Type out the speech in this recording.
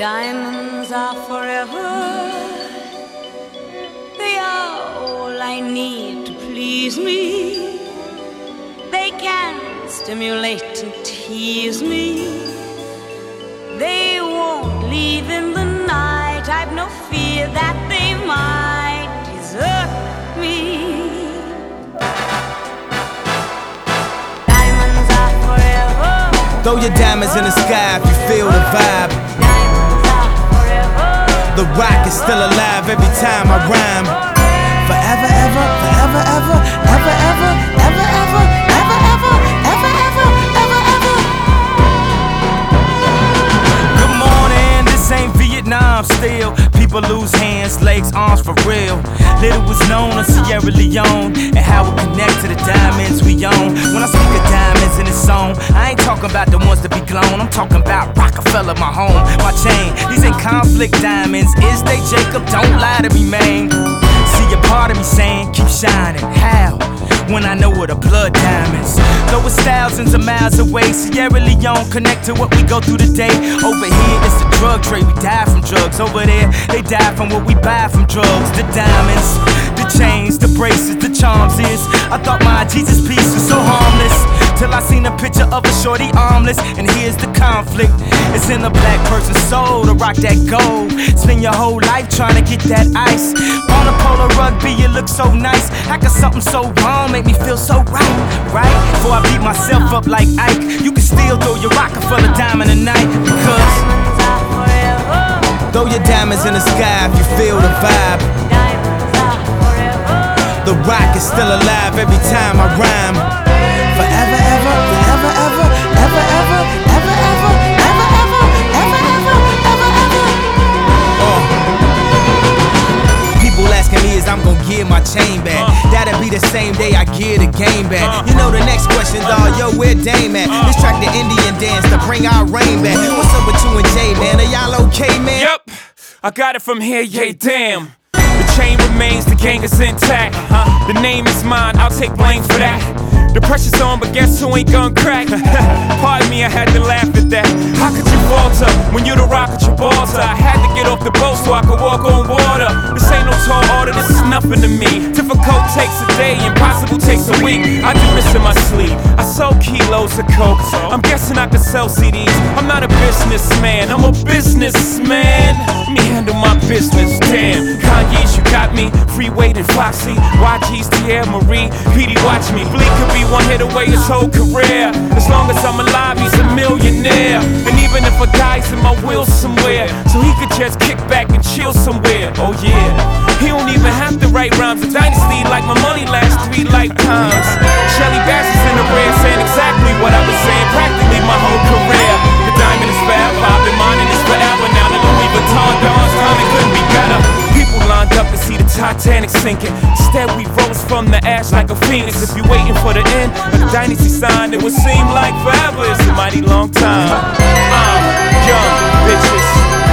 Diamonds are forever. They are all I need to please me. They can stimulate and tease me. They won't leave in the night. I've no fear that they might desert me. Diamonds are forever. Throw your diamonds in the sky if you feel the vibe. Diamonds are forever. The rock is still alive every time I rhyme. Forever, ever, forever, ever, ever, ever, ever, ever, ever, ever, ever, ever, ever, ever. Good morning, this ain't Vietnam still. People lose hands, legs, arms for real. Little was known of Sierra Leone and how it connect to the diamonds we own. When I speak of diamonds in this song, I ain't talking about the ones that be glown. I'm talking about Rockefeller, my home, my chain. These ain't conflict diamonds, is they, Jacob? Don't lie to me, man. See a part of me saying, keep shining. How? When I know what a blood diamonds. Though it's thousands of miles away, Sierra Leone connect to what we go through today. Over here, it's the drug trade. We die from drugs. Over there, they die from what we buy from drugs. The diamonds, the chains, the bracelets, the charms is. I thought my Jesus piece was so harmless, till I seen a picture of a shorty armless. And here's the conflict. It's in the black person's soul to rock that gold. Spend your whole life trying to get that ice. On a polo rugby, you look so nice. How can something so wrong make me feel so right, right? Before I beat myself up like Ike, you can still throw your Rockefeller diamond tonight. Because Diamonds are forever. throw your diamonds in the sky if you feel the vibe. Diamonds are forever. The rock is still alive every time I rhyme. Forever, ever, forever, ever, ever, ever, ever, ever, ever, ever, ever, ever, ever, ever. People asking me is I'm gon' give my chain back. That'll be the same day I give the game back. You know the next question, dawg, yo, where Dame at? This track the Indian dance to bring our rain back. What's up with you and Jay, man? Are y'all okay, man? Yep, I got it from here, yeah, damn. The chain remains, the gang is intact. The name is mine, I'll take blame for that. The pressure's on, but guess who ain't gon' crack? Pardon me, I had to laugh at that. How could you falter when you the rock at your balls? I had to get off the boat so I could walk on water. This ain't no tall order, this is nothing to me. Difficult takes a day, impossible takes a week. I do this in my sleep, I sold kilos of coke. I'm guessing I could sell CDs. I'm not a businessman, I'm a businessman. Let me handle my business, damn. Kanye's, you got me, Freeway and Foxy, YG's, Tierra Marie, PD, watch me. Bleak could be one hit away his whole career. As long as I'm alive, he's a millionaire. And even if I die's in my will somewhere, so he could just kick back and chill somewhere. Oh yeah, he don't even have to write rhymes. A dynasty like my money lasts 3 lifetimes. Shelly Bass is in the rear saying exactly what I was saying practically my whole career. The diamond is forever, I've been mining this forever. Now the Louis Vuitton Don's timing couldn't be better. People lined up to see the Titanic sinking. Instead we rose from the ash like a phoenix. If you're waiting for the end of the dynasty sign, it would seem like forever. It's a mighty long time. Young bitches.